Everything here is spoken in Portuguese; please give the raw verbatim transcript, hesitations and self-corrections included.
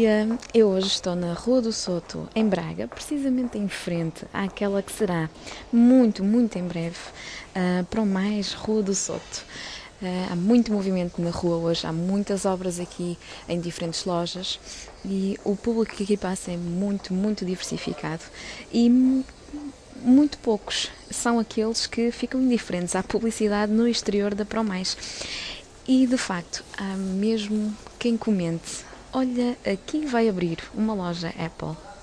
dia, eu hoje estou na Rua do Soto, em Braga, precisamente em frente àquela que será muito, muito em breve a Promais Rua do Soto. Uh, há muito movimento na rua hoje, há muitas obras aqui em diferentes lojas e o público que aqui passa é muito, muito diversificado e muito poucos são aqueles que ficam indiferentes à publicidade no exterior da Promais. E de facto, há mesmo quem comente: olha, aqui vai abrir uma loja Apple.